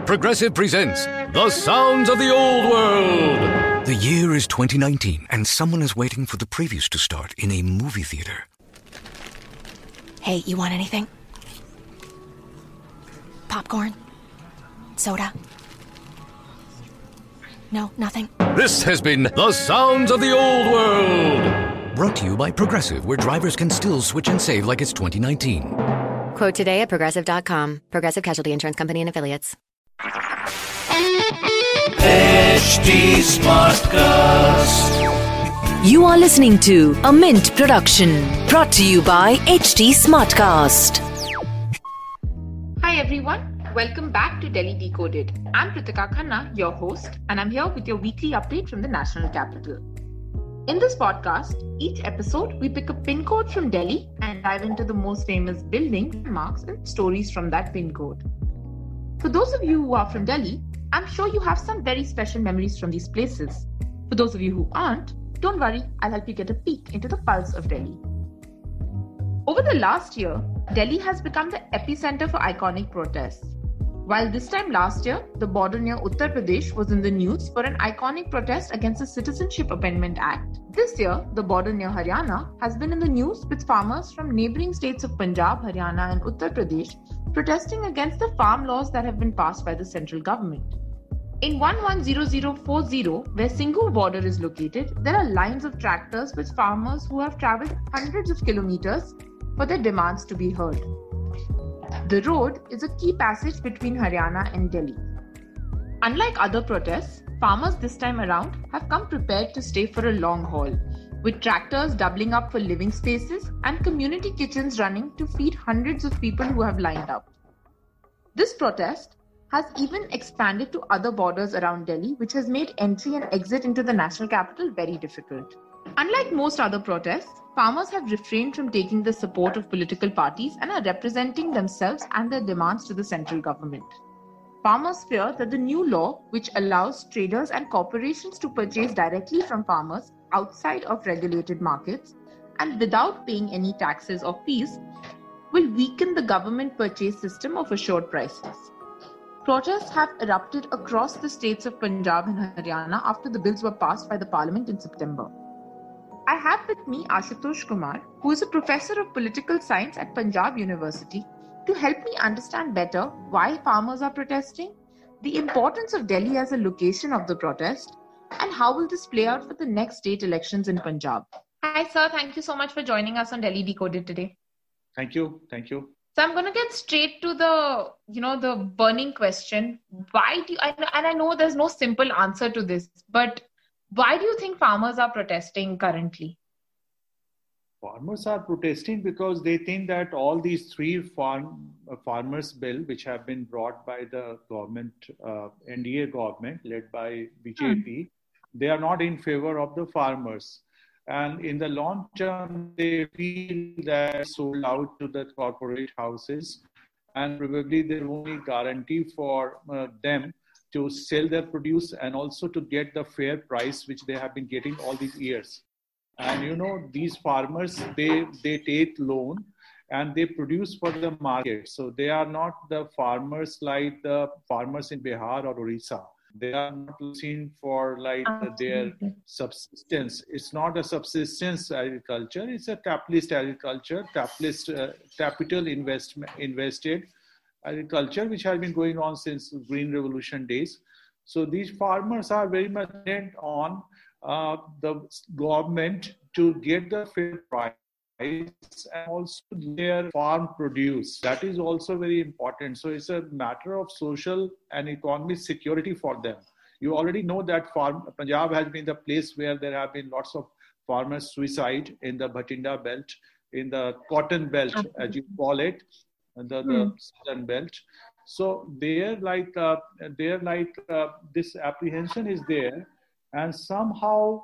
Progressive presents The Sounds of the Old World. The year is 2019, and someone is waiting for the previews to start in a movie theater. Hey, you want anything? Popcorn? Soda? No, nothing? This has been The Sounds of the Old World. Brought to you by Progressive, where drivers can still switch and save like it's 2019. Quote today at Progressive.com. Progressive Casualty Insurance Company and Affiliates. HT Smartcast. You are listening to a Mint production brought to you by HT Smartcast. Hi everyone, welcome back to Delhi Decoded. I'm Pritika Khanna, your host, and I'm here with your weekly update from the national capital. In this podcast, each episode we pick a pin code from Delhi and dive into the most famous buildings, landmarks, and stories from that pin code. For those of you who are from Delhi, I'm sure you have some very special memories from these places. For those of you who aren't, don't worry, I'll help you get a peek into the pulse of Delhi. Over the last year, Delhi has become the epicenter for iconic protests. While this time last year, the border near Uttar Pradesh was in the news for an iconic protest against the Citizenship Amendment Act. This year, the border near Haryana has been in the news with farmers from neighboring states of Punjab, Haryana and Uttar Pradesh protesting against the farm laws that have been passed by the central government. In 110040, where Singhu border is located, there are lines of tractors with farmers who have travelled hundreds of kilometers for their demands to be heard. The road is a key passage between Haryana and Delhi. Unlike other protests, farmers this time around have come prepared to stay for a long haul, with tractors doubling up for living spaces and community kitchens running to feed hundreds of people who have lined up. This protest has even expanded to other borders around Delhi, which has made entry and exit into the national capital very difficult. Unlike most other protests, farmers have refrained from taking the support of political parties and are representing themselves and their demands to the central government. Farmers fear that the new law, which allows traders and corporations to purchase directly from farmers outside of regulated markets and without paying any taxes or fees, will weaken the government purchase system of assured prices. Protests have erupted across the states of Punjab and Haryana after the bills were passed by the parliament in September. I have with me Ashutosh Kumar, who is a professor of political science at Punjab University, to help me understand better why farmers are protesting, the importance of Delhi as a location of the protest, and how will this play out for the next state elections in Punjab. Hi sir, thank you so much for joining us on Delhi Decoded today. Thank you. So I'm going to get straight to the burning question. Why do you, and I know there's no simple answer to this, but why do you think farmers are protesting currently? Farmers are protesting because they think that all these three farmers bill, which have been brought by the government, NDA government led by BJP, they are not in favor of the farmers. And in the long term, they feel that sold out to the corporate houses, and probably the only guarantee for them to sell their produce and also to get the fair price which they have been getting all these years. And these farmers, they take loan and they produce for the market. So they are not the farmers like the farmers in Bihar or Orissa. They are not looking for their subsistence. It's not a subsistence agriculture. It's a capitalist agriculture, capital invested agriculture, which has been going on since Green Revolution days. So these farmers are very much dependent on the government to get the fair price and also their farm produce. That is also very important. So it's a matter of social and economic security for them. You already know that Punjab has been the place where there have been lots of farmers' suicide in the Bhatinda belt, in the cotton belt, as you call it, the southern belt. So this apprehension is there, and somehow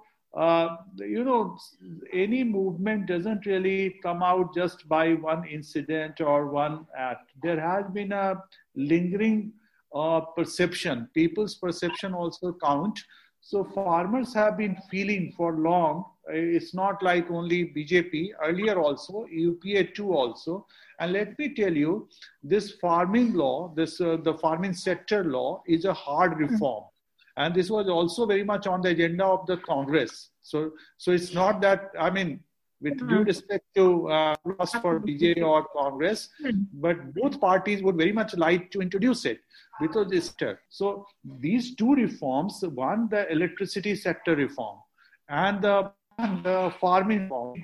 any movement doesn't really come out just by one incident or one act. There has been a lingering perception. People's perception also count. So farmers have been feeling for long. It's not like only BJP, earlier also, UPA too also. And let me tell you, this farming law, the farming sector law is a hard reform. And this was also very much on the agenda of the Congress. So it's not that, I mean, with due respect to for BJP or Congress, but both parties would very much like to introduce it because it's so these two reforms, one the electricity sector reform and the farming reform,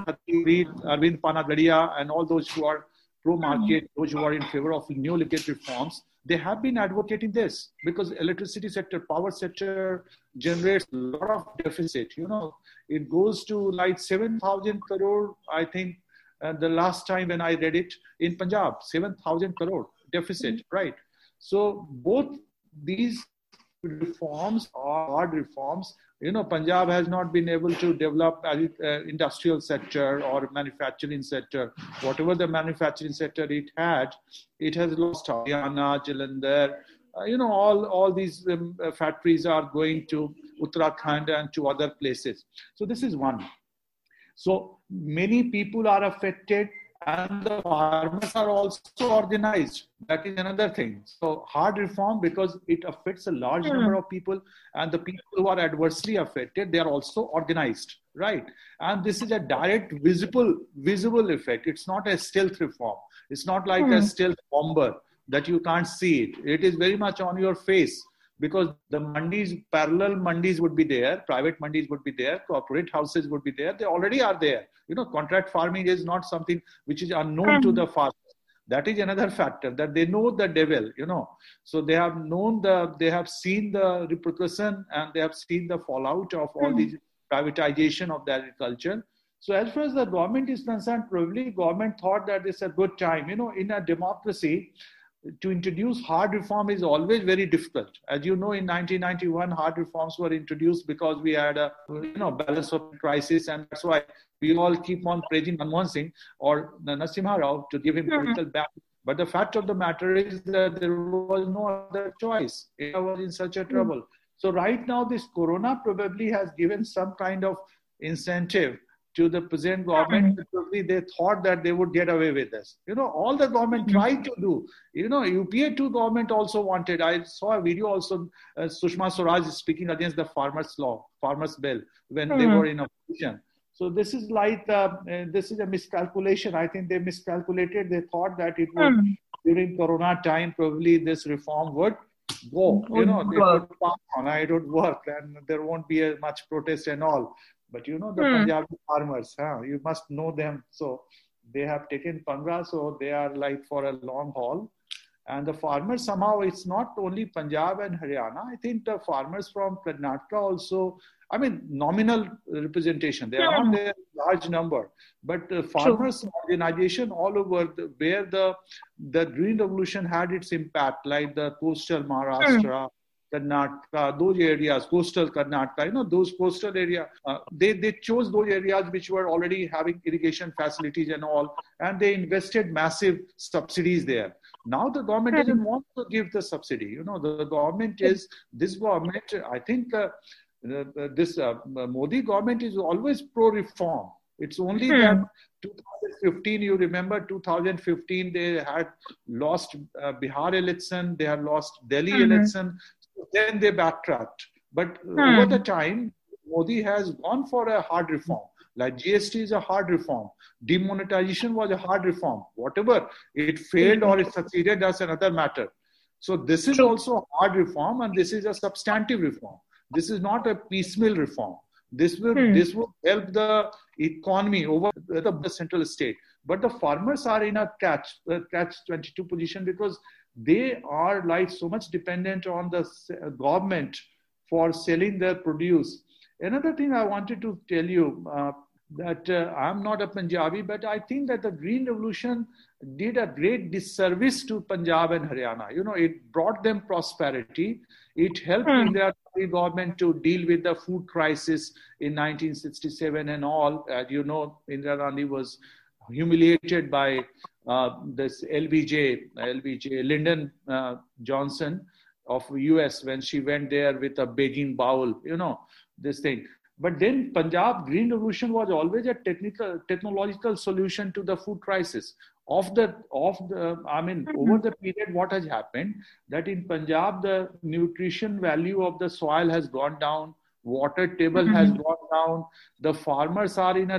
Arvind Panagadia and all those who are pro-market, those who are in favor of neoliberal reforms, they have been advocating this because electricity sector, power sector generates a lot of deficit. You know, it goes to like 7,000 crore, I think, the last time when I read it in Punjab, 7,000 crore deficit, right? So both these reforms are hard reforms. You know, Punjab has not been able to develop industrial sector or manufacturing sector. Whatever the manufacturing sector it has lost. Haryana, Jalandhar, you know, all these factories are going to Uttarakhand and to other places. So this is one. So many people are affected and the farmers are also organized. That is another thing. So hard reform because it affects a large number of people, and the people who are adversely affected, they are also organized, right? And this is a direct visible effect. It's not a stealth reform. It's not like a stealth bomber that you can't see it. It is very much on your face. Because the mandis, parallel mandis would be there, private mandis would be there, corporate houses would be there. They already are there. You know, contract farming is not something which is unknown to the farmers. That is another factor, that they know the devil, you know. So they have they have seen the repercussion and they have seen the fallout of all these privatization of the agriculture. So as far as the government is concerned, probably government thought that it's a good time. You know, in a democracy, to introduce hard reform is always very difficult. As you know, in 1991, hard reforms were introduced because we had a balance of crisis, and that's why we all keep on praising Manmohan Singh or Narasimha Rao to give him political back. But the fact of the matter is that there was no other choice. India was in such a trouble. So right now, this corona probably has given some kind of incentive to the present government. Probably they thought that they would get away with this. You know, all the government tried to do. You know, UPA 2 government also wanted. I saw a video also, Sushma Swaraj speaking against the farmers bill when they were in opposition. So this is like, this is a miscalculation. I think they miscalculated. They thought that it would, during corona time, probably this reform would go. You know, it would pass on, it would work and there won't be much protest and all. But you know, the Punjabi farmers, you must know them. So they have taken Panga, so they are like for a long haul. And the farmers somehow, it's not only Punjab and Haryana. I think the farmers from Karnataka also, I mean, nominal representation. They are not there in large number. But farmers organization all over where the Green Revolution had its impact, like the coastal Maharashtra, Karnataka, those areas, coastal Karnataka, you know, those coastal areas, they chose those areas which were already having irrigation facilities and all, and they invested massive subsidies there. Now the government doesn't want to give the subsidy. You know, the government is, this government, I think this Modi government is always pro-reform. It's only that 2015, you remember 2015, they had lost Bihar election, they had lost Delhi election, then they backtracked. But over the time, Modi has gone for a hard reform. Like GST is a hard reform. Demonetization was a hard reform. Whatever, it failed or it succeeded, that's another matter. So this is also a hard reform and this is a substantive reform. This is not a piecemeal reform. This will help the economy over the central state. But the farmers are in a catch-22 position because they are like so much dependent on the government for selling their produce. Another thing I wanted to tell you that I'm not a Punjabi, but I think that the Green Revolution did a great disservice to Punjab and Haryana. You know, it brought them prosperity. It helped Indira Gandhi government to deal with the food crisis in 1967 and all. As you know, Indira Gandhi was humiliated by this LBJ, Lyndon Johnson of US when she went there with a begging bowl, this thing. But then Punjab Green Revolution was always a technological solution to the food crisis. Over the period, what has happened that in Punjab, the nutrition value of the soil has gone down, water table has gone down. The farmers are in a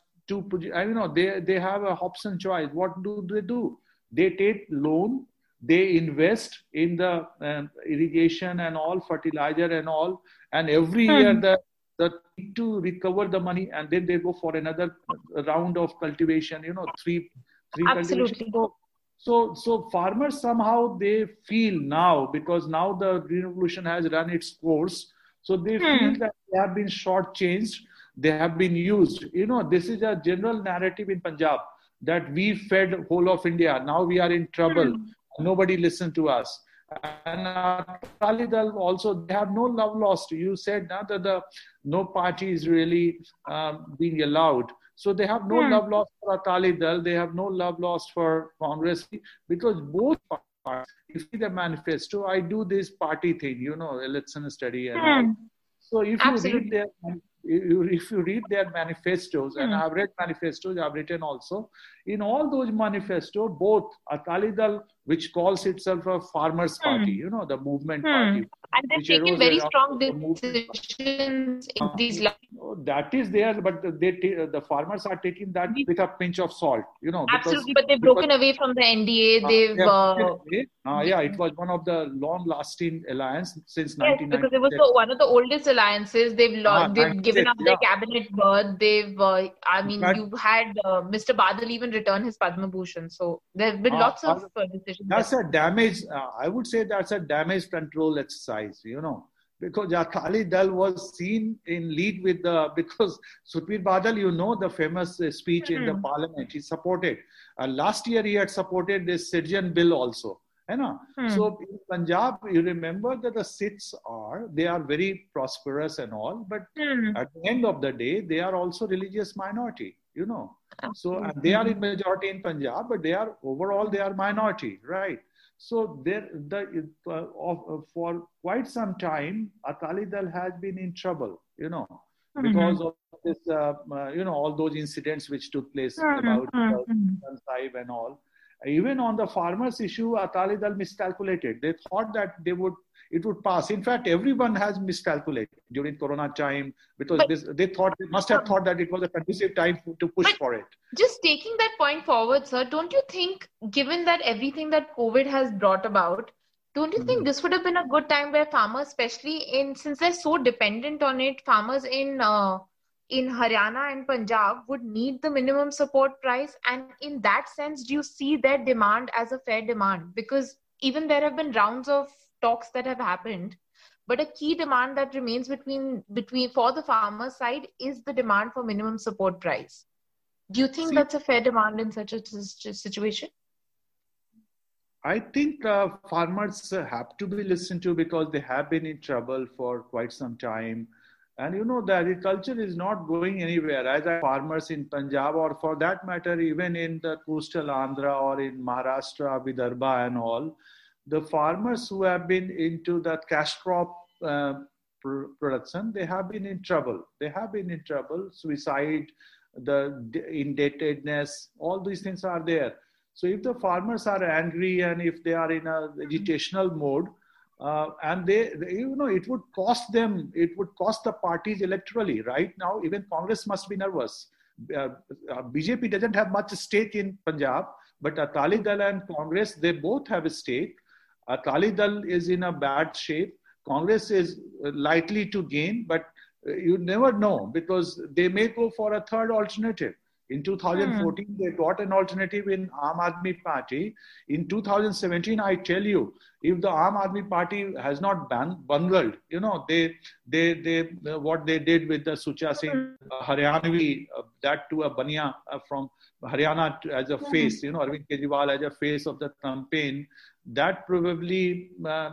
they have a Hobson choice. What do? They take loan, they invest in the irrigation and all, fertilizer and all, and every year the need to recover the money, and then they go for another round of cultivation, three Absolutely. cultivation. So farmers somehow they feel now, because now the Green Revolution has run its course, so they feel that they have been shortchanged, they have been used. This is a general narrative in Punjab that we fed whole of India. Now we are in trouble. Nobody listened to us. And Akali Dal also, they have no love lost. You said now that no party is really being allowed. So they have no love lost for Akali Dal. They have no love lost for Congress, because both parties, if you see the manifesto, I do this party thing, election study and all. So if you read their manifestos, and I've read manifestos, I've written also, in all those manifestos, both Akali Dal, which calls itself a farmers party, the movement party. And they've taken very strong decisions in these lines. That is there, but the farmers are taking that with a pinch of salt, Absolutely, but they've broken away from the NDA. It was one of the long-lasting alliance since 1990. Because it was one of the oldest alliances. They've given up their cabinet berth. You had Mr. Badal even return his Padma Bhushan. So there have been lots of decisions. That's a damage. I would say that's a damage control exercise, because Akali Dal was seen in lead with because Sukhbir Badal, the famous speech in the parliament, he supported. Last year he had supported this Sirjan bill also. So in Punjab, you remember that the Sikhs they are very prosperous and all, but at the end of the day, they are also religious minority, So and they are in majority in Punjab, but they are minority, right? So for quite some time, Akali Dal has been in trouble, because of this, all those incidents which took place about Sahib and all. Even on the farmers issue, Akali Dal miscalculated. They thought that it would pass. In fact, everyone has miscalculated during Corona time, because they must have thought that it was a conducive time to push for it. Just taking that point forward, sir, don't you think, given that everything that COVID has brought about, don't you think this would have been a good time where farmers, especially since they're so dependent on it, farmers in Haryana and Punjab would need the minimum support price? And in that sense, do you see their demand as a fair demand? Because even there have been rounds of talks that have happened, but a key demand that remains between for the farmer side is the demand for minimum support price. Do you think that's a fair demand in such a situation? I think farmers have to be listened to, because they have been in trouble for quite some time. And the agriculture is not going anywhere. As farmers in Punjab, or for that matter, even in the coastal Andhra or in Maharashtra, Vidarbha and all, the farmers who have been into the cash crop production, they have been in trouble. Suicide, the indebtedness, all these things are there. So if the farmers are angry and if they are in a agitational mode, and it would cost them, it would cost the parties electorally. Right now, even Congress must be nervous. BJP doesn't have much stake in Punjab, but Akali Dal and Congress, they both have a stake. Akali Dal is in a bad shape. Congress is likely to gain, but you never know, because they may go for a third alternative. In 2014, they got an alternative in Aam Aadmi Party. In 2017, I tell you, if the Aam Aadmi Party has not bungled, they what they did with the Sucha Singh Haryanvi, that to a Bania from Haryana as a face, Arvind Kejriwal as a face of the campaign, that probably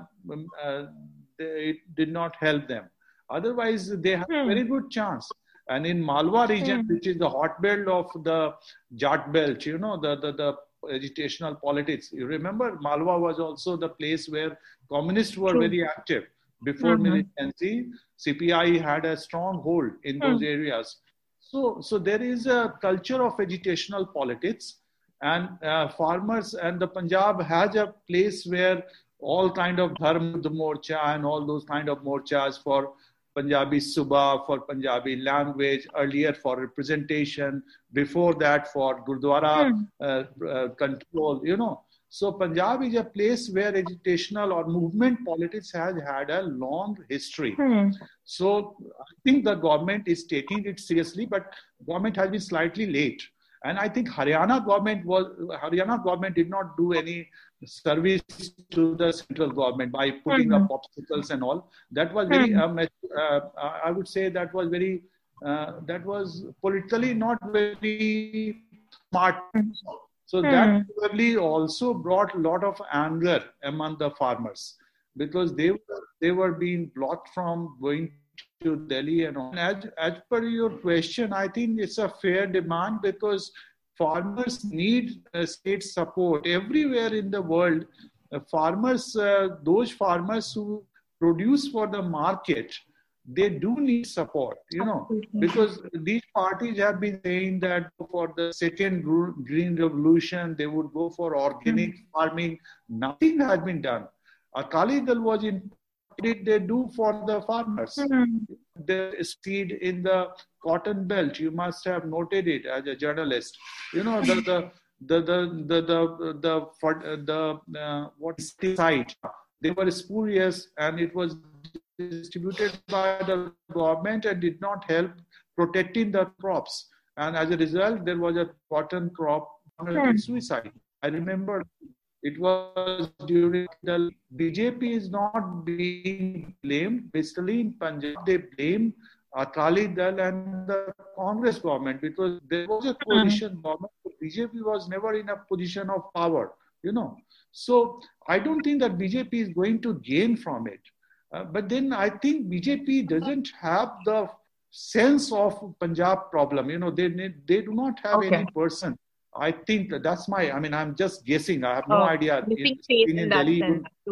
it did not help them. Otherwise, they have a very good chance. And in Malwa region, which is the hotbed of the Jat belt, the agitational politics. You remember Malwa was also the place where communists were very active. Before militancy, CPI had a strong hold in those areas. So there is a culture of agitational politics, and farmers and the Punjab has a place where all kind of Dharm Morcha and all those kind of morchas for Punjabi Subha, for Punjabi language, earlier for representation, before that for Gurdwara control, So Punjab is a place where agitational or movement politics has had a long history. So I think the government is taking it seriously, but government has been slightly late. And I think Haryana government did not do any service to the central government by putting up obstacles and all. That was very, I would say that was very, that was politically not very smart. So that probably also brought a lot of anger among the farmers, because they were being blocked from going to Delhi and all. And as per your question, I think it's a fair demand, because farmers need state support. Everywhere in the world, farmers, those farmers who produce for the market, they do need support, because these parties have been saying that for the second green revolution, they would go for organic farming. Nothing has been done. Akali Dal was in, what did they do for the farmers? The speed in the cotton belt, you must have noted it as a journalist. What site? They were spurious, and it was distributed by the government and did not help protecting the crops. And as a result, there was a cotton crop suicide. I remember it was during the BJP is not being blamed. Basically, in Punjab, they blame Akali Dal and the Congress government, because there was a coalition government. BJP was never in a position of power, So I don't think that BJP is going to gain from it. But then I think BJP doesn't have the sense of Punjab problem. They do not have any person. I think that's I'm just guessing. I have no idea. Sitting in Delhi,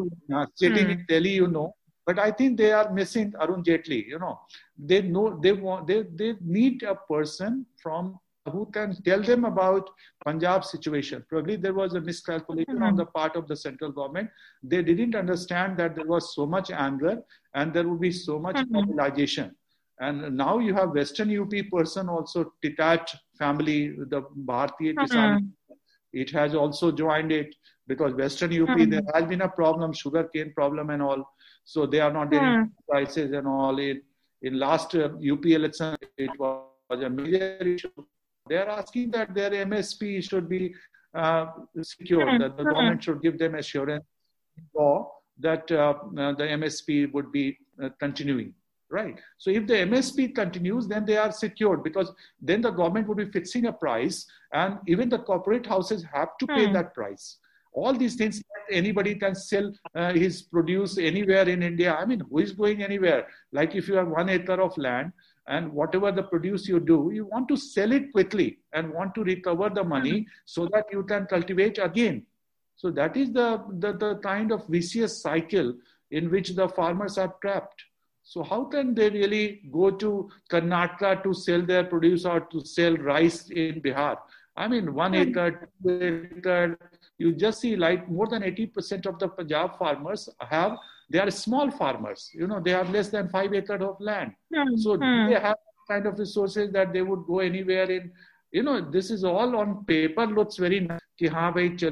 But I think they are missing Arun Jaitley. They know they need a person from who can tell them about Punjab situation. Probably there was a miscalculation on the part of the central government. They didn't understand that there was so much anger and there would be so much mobilization. And now you have Western UP person also, Titat family, the Bharatiya Kisan. It has also joined it, because Western UP, there has been a problem, sugarcane problem and all. So they are not getting prices and all. In last UP election, it was a major issue. They are asking that their MSP should be secured, that the government should give them assurance that the MSP would be continuing. Right. So if the MSP continues, then they are secured, because then the government would be fixing a price, and even the corporate houses have to pay that price. All these things, anybody can sell his produce anywhere in India. Who is going anywhere? Like if you have 1 acre of land, and whatever the produce you do, you want to sell it quickly and want to recover the money so that you can cultivate again. So that is the kind of vicious cycle in which the farmers are trapped. So how can they really go to Karnataka to sell their produce or to sell rice in Bihar? 1 acre, 2 acre, you just see like more than 80% of the Punjab farmers they are small farmers. They have less than 5 acres of land. So they have kind of resources that they would go anywhere in. This is all on paper, looks very nice. This is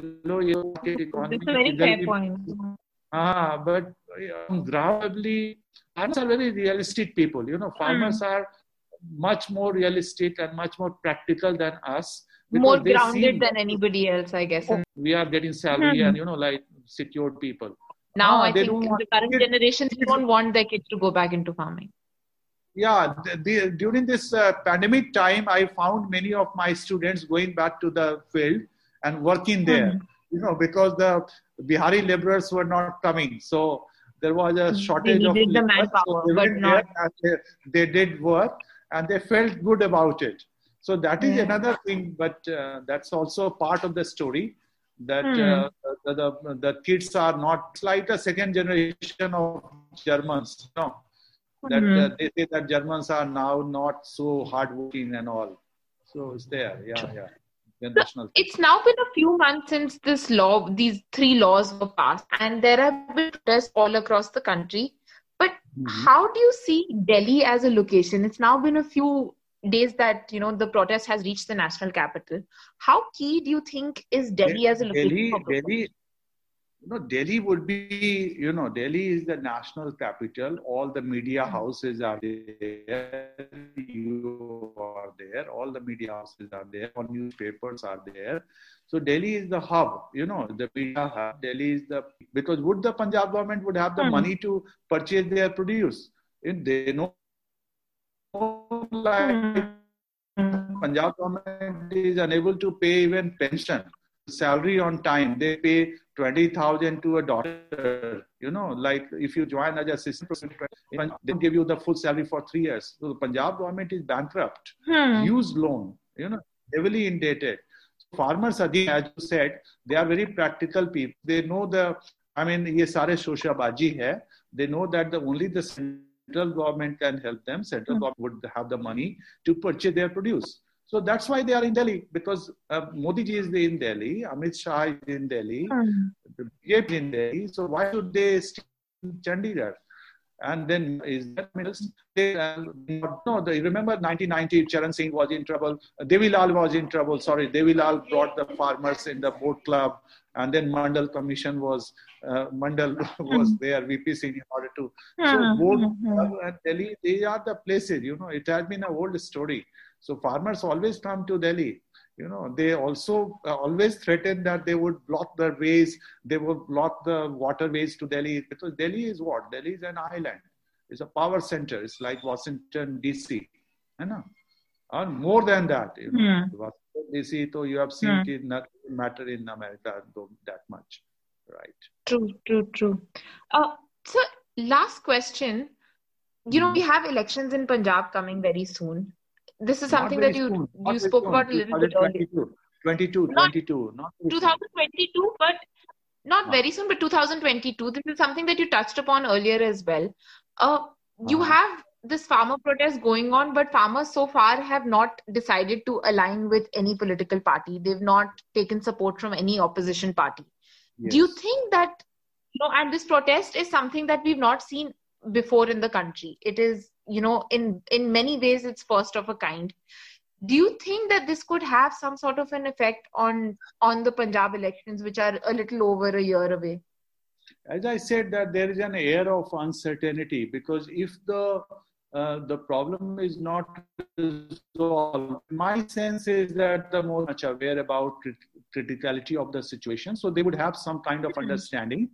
a very fair point. But probably farmers are very realistic people. Farmers are much more realistic and much more practical than us. More grounded than anybody else, I guess. We are getting salary and, like secured people. Now I think the current generation don't want their kids to go back into farming. Yeah, during this pandemic time, I found many of my students going back to the field and working there, because the Bihari laborers were not coming. So there was a shortage of the manpower, so but not. They did work and they felt good about it. So that is another thing, but that's also part of the story. that the kids are not like a second generation of Germans. No, that they say that Germans are now not so hardworking and all. So it's there, yeah. So it's now been a few months since these 3 laws were passed, and there have been protests all across the country. But how do you see Delhi as a location? It's now been a few days that the protest has reached the national capital. How key do you think is Delhi as a location? Delhi would be, Delhi is the national capital. All the media houses are there. You are there. All the media houses are there. All newspapers are there. So Delhi is the hub, the media hub. Delhi is because would the Punjab government would have the money to purchase their produce? If they know, like Punjab government is unable to pay even pension, salary on time. They pay 20,000 to a doctor. Like if you join as assistant professor, they give you the full salary for 3 years. So the Punjab government is bankrupt, huge loan, heavily indebted. Farmers, as you said, they are very practical people. They know ye sare shoshabaji hai. They know that only the central government can help them. Central government would have the money to purchase their produce. So that's why they are in Delhi, because Modi ji is in Delhi, Amit Shah is in Delhi, the BJP is in Delhi. So why should they stay in Chandigarh? And then is that remember 1990, Charan Singh was in trouble. Devilal was in trouble. Sorry, Devilal brought the farmers in the boat club, and then Mandal Commission was there. VP Singh in order to. So boat club and Delhi, they are the places. It has been an old story. So farmers always come to Delhi. They also always threaten that they would block the ways, they would block the waterways to Delhi, because Delhi is what? Delhi is an island. It's a power center. It's like Washington, D.C. And more than that, Washington, D.C., so you have seen it not matter in America that much, right? True. So last question, we have elections in Punjab coming very soon. This is something that you spoke about a little bit earlier. 22. Not 2022, but not very soon, but 2022. This is something that you touched upon earlier as well. You have this farmer protest going on, but farmers so far have not decided to align with any political party. They've not taken support from any opposition party. Yes. Do you think that, and this protest is something that we've not seen before in the country? It is, in many ways, it's first of a kind. Do you think that this could have some sort of an effect on the Punjab elections, which are a little over a year away? As I said, that there is an air of uncertainty, because if the problem is not resolved, my sense is that the more much aware about criticality of the situation, so they would have some kind of understanding.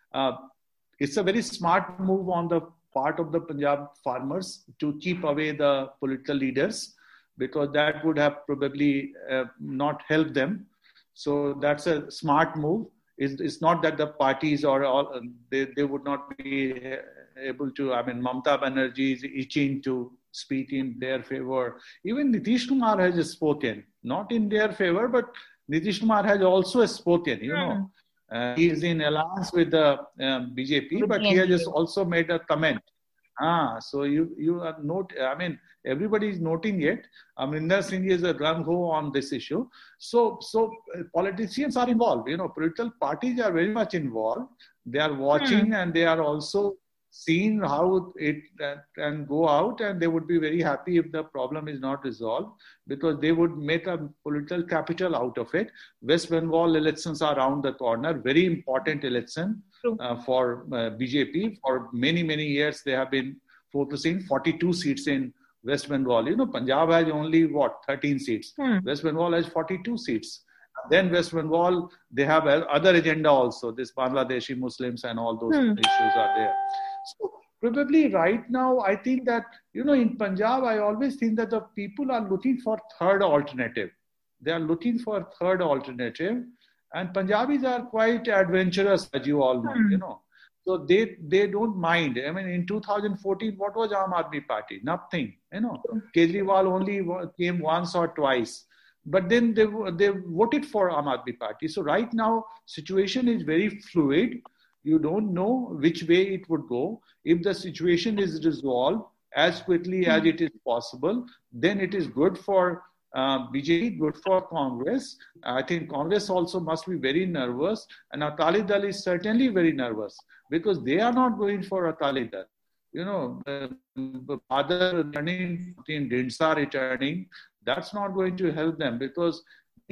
It's a very smart move on the part of the Punjab farmers to keep away the political leaders, because that would have probably not helped them. So that's a smart move. It's not that the parties or all they would not be able to. Mamata Banerjee is itching to speak in their favor. Even Nitish Kumar has spoken, not in their favor, but Nitish Kumar has also spoken. He is in alliance with the BJP, but he has just also made a comment. So you are everybody is noting it. Amrinder Singh is a gung-ho on this issue. So politicians are involved. Political parties are very much involved. They are watching and they are also seeing how it can go out, and they would be very happy if the problem is not resolved, because they would make a political capital out of it. West Bengal elections are around the corner, very important election for BJP. For many, many years, they have been focusing 42 seats in West Bengal. Punjab has only 13 seats. West Bengal has 42 seats. Then West Bengal, they have other agenda also. This Bangladeshi Muslims and all those issues are there. So probably right now, I think that, in Punjab, I always think that the people are looking for third alternative. They are looking for third alternative. And Punjabis are quite adventurous, as you all know, So they don't mind. In 2014, what was Aam Aadmi Party? Nothing. Kejriwal only came once or twice. but then they voted for Aam Aadmi Party. So right now, situation is very fluid. You don't know which way it would go. If the situation is resolved as quickly as it is possible, then it is good for BJP, good for Congress. I think Congress also must be very nervous, and Akali Dal is certainly very nervous because they are not going for Akali Dal. You know, the father returning, Dindsa returning, that's not going to help them because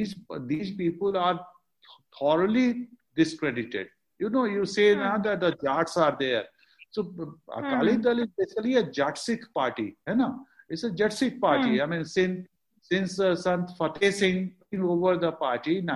these people are thoroughly discredited. You know, you say now that the Jats are there. So Akali Dal is basically a Jat Sikh party. It's a Jat Sikh party. I mean, since Sant Fateh Singh took over the party in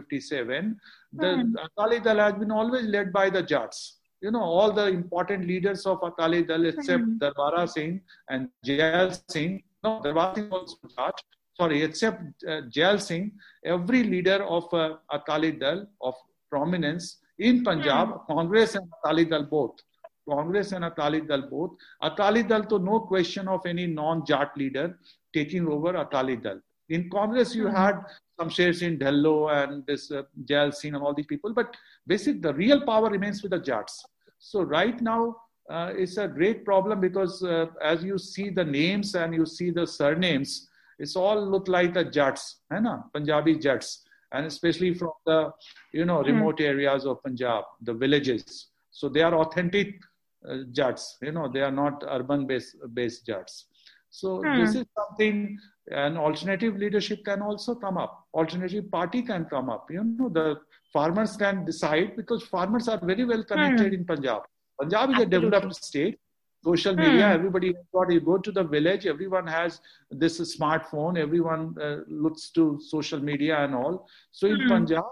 1957, the Akali Dal has been always led by the Jats. You know, all the important leaders of Akali Dal except Darbara Singh and Jail Singh. No, Darbara Singh also Jat. Sorry, except Jail Singh. Every leader of Akali Dal of prominence in Punjab, Congress and Akali Dal both. Congress and Akali Dal both. Akali Dal, to no question of any non-Jat leader taking over Akali Dal. In Congress, you had Shamsher Singh Dhello and this Jail Singh and all these people, but basically the real power remains with the Jats. So right now, it's a great problem because as you see the names and you see the surnames, it's all look like the Jats, Punjabi Jats, and especially from the remote areas of Punjab, the villages. So they are authentic Jats. They are not urban-based Jats. So this is something. An alternative leadership can also come up. Alternative party can come up. The farmers can decide because farmers are very well connected in Punjab. Punjab is a developed state. Social media, everybody has got, you go to the village, everyone has this smartphone, everyone looks to social media and all. So in Punjab,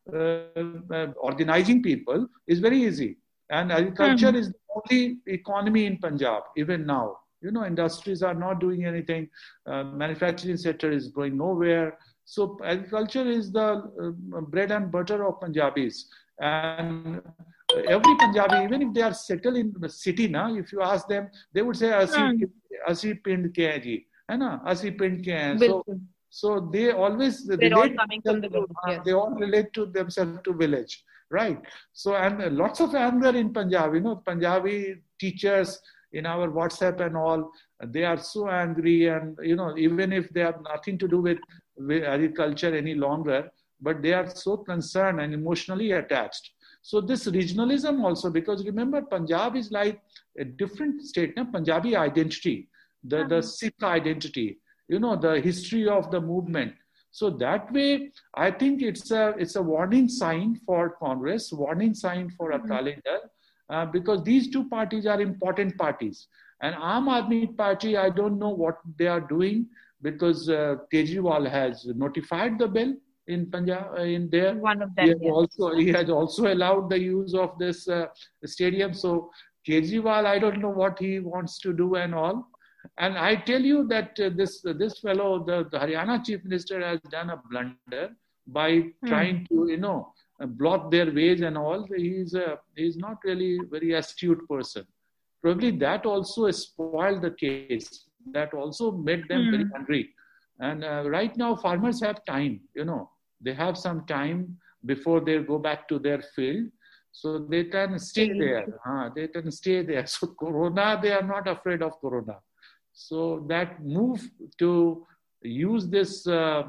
organizing people is very easy. And agriculture is the only economy in Punjab, even now. Industries are not doing anything. Manufacturing sector is going nowhere. So agriculture is the bread and butter of Punjabis. And every Punjabi, even if they are settled in the city now, if you ask them, they would say, Asi pind ke hai ji. Asi pind ke hai. So they always relate, all coming from the village, yes. They all relate to themselves to village, right? So, and lots of anger in Punjab, Punjabi teachers in our WhatsApp and all, they are so angry, and even if they have nothing to do with agriculture any longer, but they are so concerned and emotionally attached. So this regionalism also, because remember, Punjab is like a different state, Punjabi identity, the Sikh identity, the history of the movement. So that way, I think it's a warning sign for Congress, warning sign for Akali Dal, because these two parties are important parties. And Aam Aadmi Party, I don't know what they are doing because Kejriwal has notified the bill in Punjab, in there. One of them, he has also allowed the use of this stadium. So Kejriwal, I don't know what he wants to do and all. And I tell you that this fellow, the Haryana Chief Minister, has done a blunder by trying to, block their ways and all. He's not really a very astute person. Probably that also spoiled the case. That also made them very angry. And right now, farmers have time, they have some time before they go back to their field. So they can stay there. They can stay there. So Corona, they are not afraid of Corona. So that move to use this,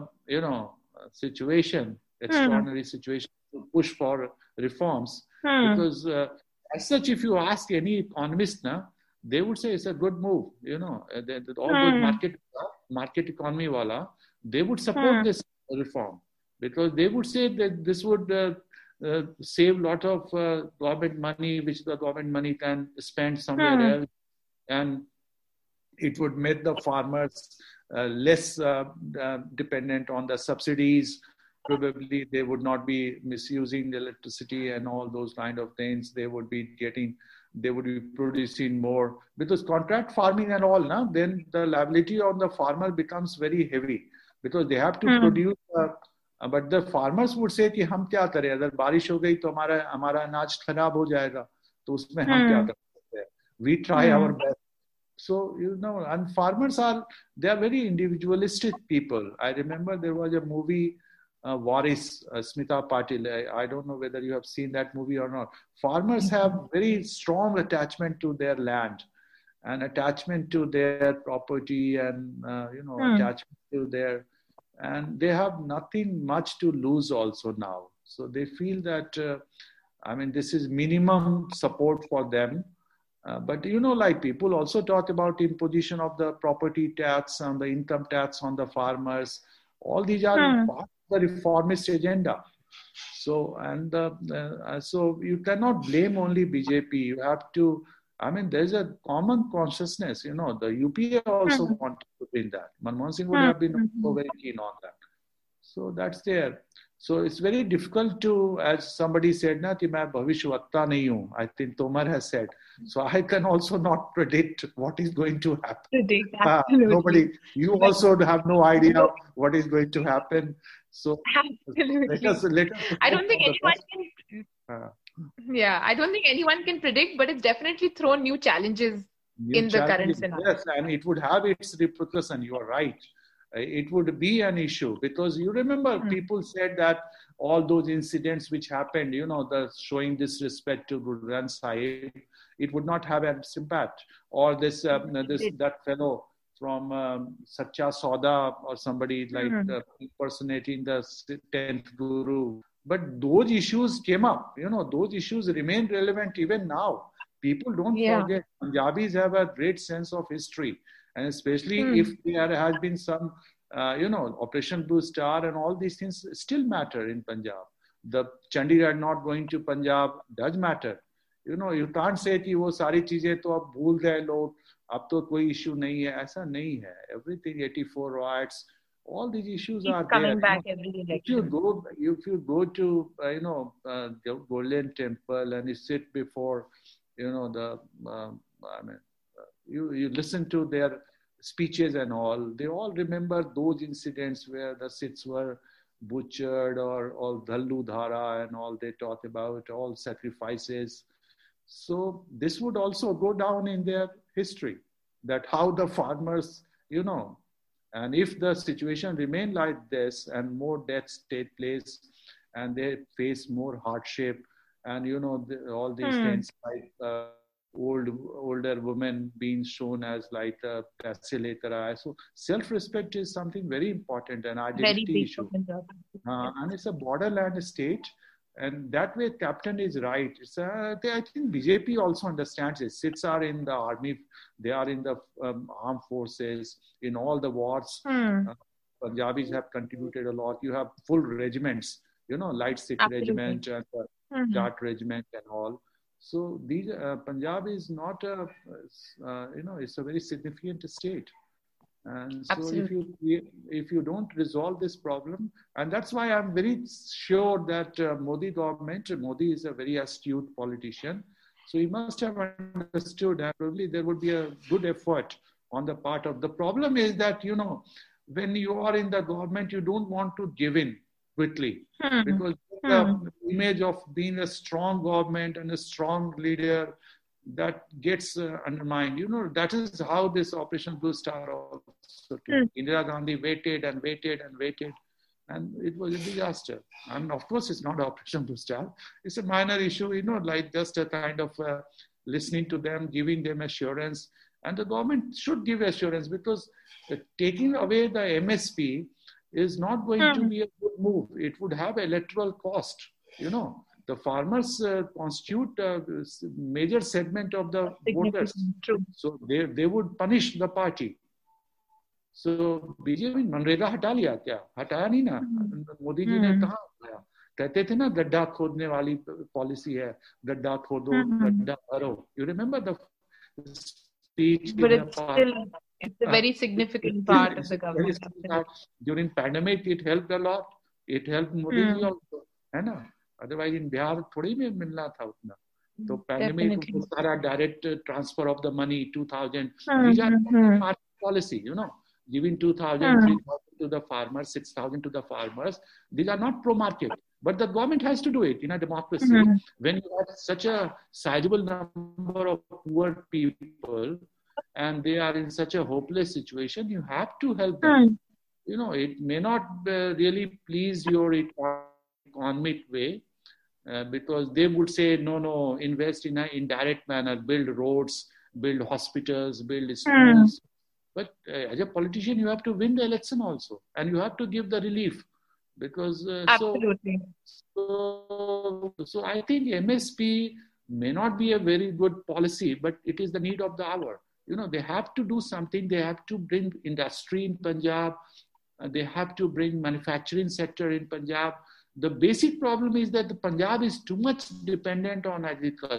situation, extraordinary situation, to push for reforms, because as such, if you ask any economist now, they would say it's a good move. All those market economy wala, they would support this reform because they would say that this would save a lot of government money, which the government money can spend somewhere else, and it would make the farmers less dependent on the subsidies. Probably they would not be misusing the electricity and all those kind of things. They would be producing more, because contract farming and all, then the liability on the farmer becomes very heavy because they have to produce. But the farmers would say कि हम क्या करें, अगर बारिश हो गई तो हमारा अनाज खराब हो जाएगा, तो उसमें हम क्या कर सकते हैं? We try our best. So, and farmers they are very individualistic people. I remember there was a movie, Waris, Smita Patil. I don't know whether you have seen that movie or not. Farmers have very strong attachment to their land and attachment to their property and, attachment to their, and they have nothing much to lose also now. So they feel that, this is minimum support for them. But like people also talk about imposition of the property tax and the income tax on the farmers. All these are part of the reformist agenda. So, so you cannot blame only BJP. You have to, there's a common consciousness, the UPA also wanted to win that. Manmohan Singh would have been also very keen on that. So that's there. So it's very difficult to, as somebody said, कि मैं भविष्यवक्ता नहीं हूँ. I think Tomar has said. So I can also not predict what is going to happen. Nobody. You also have no idea what is going to happen. So let us I don't think anyone can. I don't think anyone can predict, but it's definitely thrown new challenges in the current scenario. Yes, and it would have its repercussion. You are right. It would be an issue because you remember people said that all those incidents which happened, the showing disrespect to Guru Granth Sahib, it would not have an impact. Or that fellow from Sacha Sauda or somebody like impersonating the 10th Guru. But those issues came up, those issues remain relevant even now. People don't forget. Punjabis have a great sense of history. And especially if there has been some, Operation Blue Star and all these things still matter in Punjab. The Chandigarh not going to Punjab does matter. You can't say कि वो सारी चीजें तो अब भूल गए लोग, अब तो कोई issue नहीं है. ऐसा नहीं है. Everything, 84 riots, all these issues are coming there. Back every election. If you go to, the Golden Temple and you sit before, you listen to their speeches and all, they all remember those incidents where the Sikhs were butchered or all Dhallu Dhara and all they talk about, all sacrifices. So this would also go down in their history, that how the farmers, and if the situation remain like this and more deaths take place and they face more hardship and, all these things like, older women being shown as like a paise. So self-respect is something very important, an identity issue. And it's a borderland state. And that way, Captain is right. I think BJP also understands it. Sikhs are in the army. They are in the armed forces, in all the wars. Punjabis have contributed a lot. You have full regiments, light Sikh regiment and Jat regiment and all. So these Punjab is not it's a very significant state. And so if you don't resolve this problem, and that's why I'm very sure that Modi is a very astute politician. So he must have understood that probably there would be a good effort on the part of the problem is that, when you are in the government, you don't want to give in quickly because the image of being a strong government and a strong leader that gets undermined. That is how this Operation Blue Star also took. Indira Gandhi waited and waited and waited, and it was a disaster. And of course, it's not Operation Blue Star. It's a minor issue, like just a kind of listening to them, giving them assurance. And the government should give assurance because taking away the MSP is not going to be a good move. It would have electoral cost, The farmers constitute a major segment of the voters. True. So they would punish the party. So BJP MNREGA हटा लिया क्या? हटाया नहीं ना. मोदी जी ने कहा हटाया. कहते थे ना गड्ढा खोदने वाली पॉलिसी है. गड्ढा खोदो, गड्ढा भरो. You remember the speech? But it's a very significant part of the government. During pandemic, it helped a lot. It helped Modi ji also. है ना? Otherwise, in Bihar, थोड़ी में मिलना था उतना. तो pandemic, सारा direct transfer of the money, 2,000. These are market policy, Giving 2,000, 3,000 to the farmers, 6,000 to the farmers. These are not pro-market. But the government has to do it in a democracy. When you have such a sizable number of poor people, and they are in such a hopeless situation, you have to help them. It may not really please your economic way, because they would say, no, invest in an indirect manner, build roads, build hospitals, build schools. But as a politician, you have to win the election also, and you have to give the relief, because absolutely. So I think MSP may not be a very good policy, but it is the need of the hour. They have to do something. They have to bring industry in Punjab. They have to bring manufacturing sector in Punjab. The basic problem is that the Punjab is too much dependent on agriculture,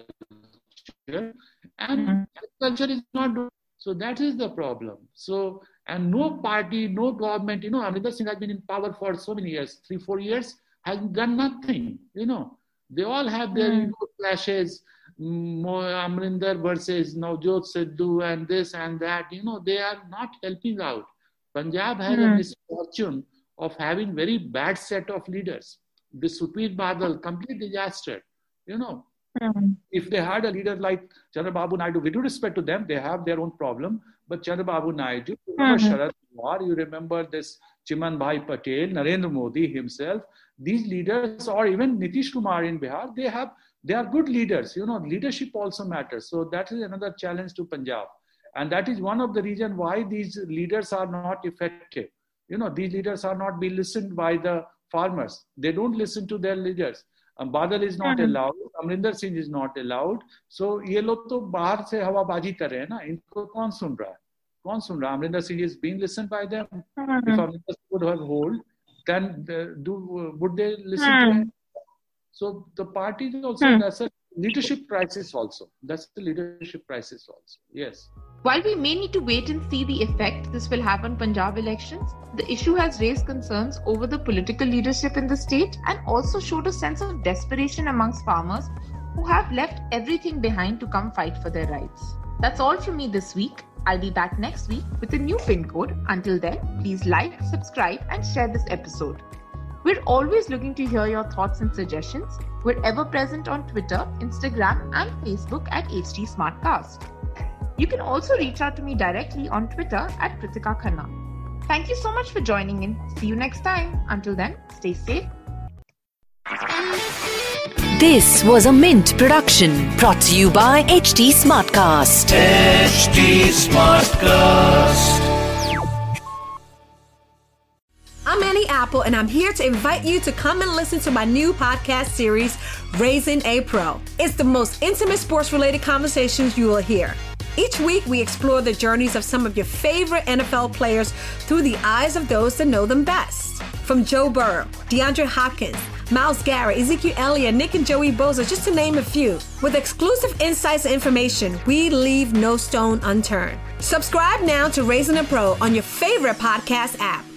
and agriculture is not doing. So that is the problem. So, and no party, no government, Amrinder Singh has been in power for so many years, 3-4 years, has done nothing. They all have their ego clashes, Amrinder versus Navjot Sidhu and this and that. They are not helping out. Punjab has a misfortune of having very bad set of leaders. The Sukhbir Badal, complete disaster. If they had a leader like Chandrababu Naidu, with due respect to them, they have their own problem. But Chandrababu Naidu, you remember Sharad Pawar, you remember this Chiman Bhai Patel, Narendra Modi himself, these leaders, or even Nitish Kumar in Bihar, they are good leaders. Leadership also matters. So that is another challenge to Punjab. And that is one of the reasons why these leaders are not effective. These leaders are not being listened by the farmers. They don't listen to their leaders. Badal is not allowed. Amrinder Singh is not allowed. So ये लोग तो बाहर से हवाबाजी कर रहे हैं ना. इनको कौन सुन रहा है? Amrinder Singh is being listened by them. If Amrinder Singh would have hold, then would they listen to him? So the party is also that's a leadership crisis also. That's the leadership crisis also. Yes. While we may need to wait and see the effect this will have on Punjab elections, the issue has raised concerns over the political leadership in the state and also showed a sense of desperation amongst farmers who have left everything behind to come fight for their rights. That's all from me this week. I'll be back next week with a new pin code. Until then, please like, subscribe, and share this episode. We're always looking to hear your thoughts and suggestions. We're ever present on Twitter, Instagram, and Facebook at HT Smartcast. You can also reach out to me directly on Twitter at Kritika Khanna. Thank you so much for joining in. See you next time. Until then, stay safe. This was a Mint production brought to you by HT Smartcast. HT Smartcast. I'm Annie Apple, and I'm here to invite you to come and listen to my new podcast series, Raising a Pro. It's the most intimate sports-related conversations you will hear. Each week, we explore the journeys of some of your favorite NFL players through the eyes of those that know them best. From Joe Burrow, DeAndre Hopkins, Myles Garrett, Ezekiel Elliott, Nick and Joey Bosa, just to name a few. With exclusive insights and information, we leave no stone unturned. Subscribe now to Raising a Pro on your favorite podcast app.